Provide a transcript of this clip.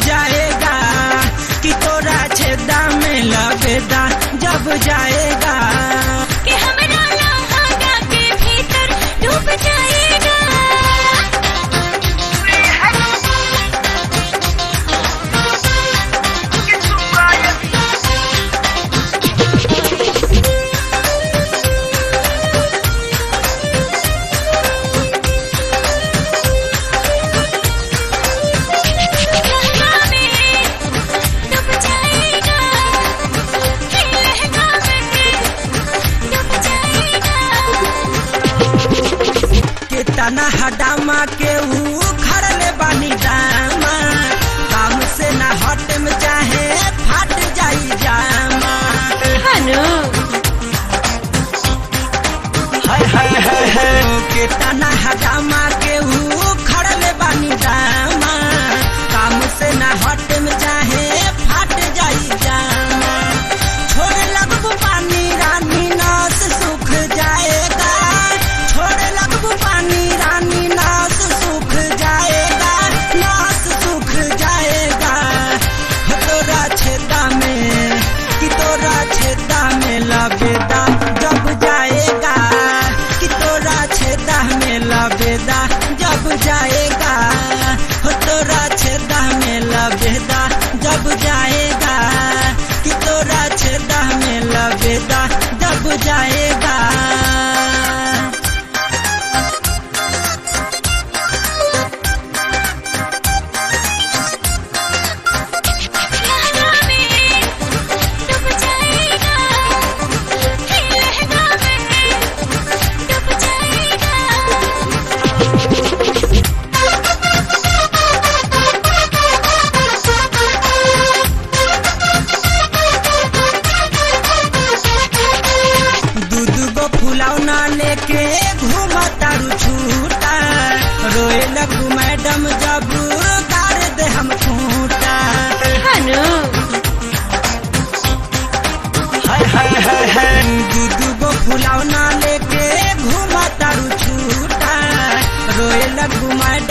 जाएगा कि तोरा छेदा में लगेदा जब जाएगा कि हमरा लहंगा के भीतर डूब जाएगा। तना हडामा के उखड़ ले बानी दामा काम से ना हट में चाहे फाट जाई जामा। हाय हाय हाय हाय के तना हडामा के उखड़ ले बानी दामा काम से ना हट में चाहे फाट जाई जामा। छोड़ लगबू पानी रानी नास सुख जाएगा, छोड़ लगबू पानी रानी नास सुख जाएगा, नास सुख जाएगा। तोरा छेदा में कि तोरा छेदा में लबेदा जब जाएगा कि तोरा छेदा में लबेदा जब जाएगा। तोरा छेदा में लबेदा जब जाएगा कि तोरा छेदा में लबेदा जब जाएगा। फुलौना लेके घूमा तारू छूटा रोए लगू मैडम जब गाड़ दे हम खूंटा। हाय हाय हाय हाय दूगो फुलौना लेके घूमा तारू छूटा रोए लगू मैडम